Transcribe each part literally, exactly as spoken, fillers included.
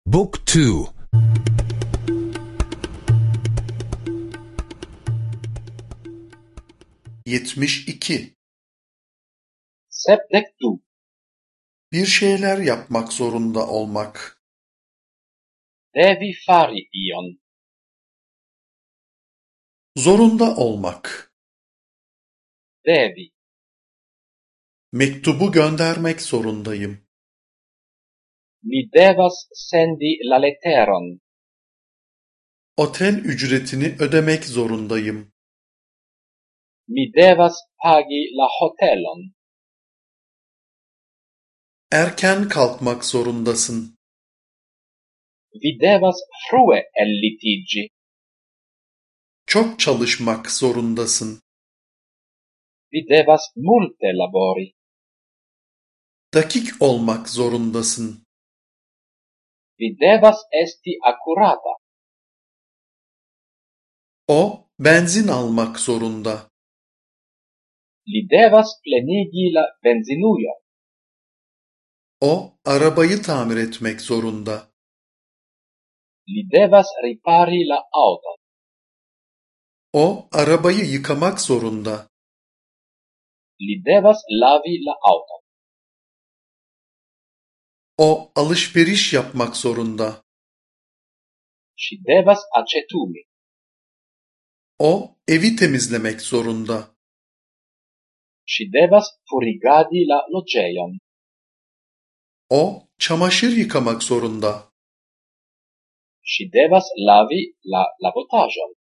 Book two. Yetmiş iki. Sepdek du. Bir şeyler yapmak zorunda olmak. Devi fari ion. Zorunda olmak. Devi. Mektubu göndermek zorundayım. Mi devas sendi la letteron. Otel ücretini ödemek zorundayım. Mi devas pagi la hotelon. Erken kalkmak zorundasın. Vi devas frue ellitigi. Çok çalışmak zorundasın. Vi devas multe labori. Dakik olmak zorundasın. Vi devas esti accurata. O benzin almak zorunda. Li devas plenigi la benzinujo. O arabayı tamir etmek zorunda. Li devas ripari la auton. O arabayı yıkamak zorunda. Li devas lavi la auton. O alışveriş yapmak zorunda. Si devas acetumi. O evi temizlemek zorunda. Si devas furigadi la loĝejon. O çamaşır yıkamak zorunda. Si devas lavi la lavotaĵon.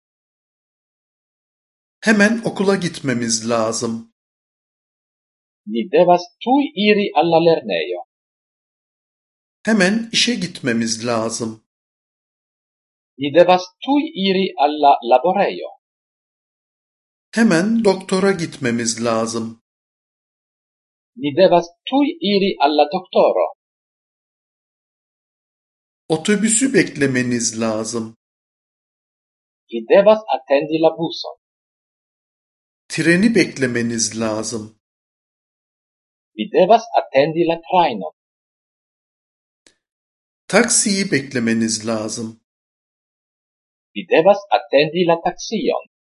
Hemen okula gitmemiz lazım. Ni devas tuj iri al la lernejo. Hemen işe gitmemiz lazım. Ni devas tuj iri al la laborejo. Hemen doktora gitmemiz lazım. Ni devas tuj iri al la doktoro. Otobüsü beklemeniz lazım. Vi devas atendi la buson. Treni beklemeniz lazım. Vi devas atendi la trajnon. Taksiyi beklemeniz lazım. Vi devas atendi la taksion.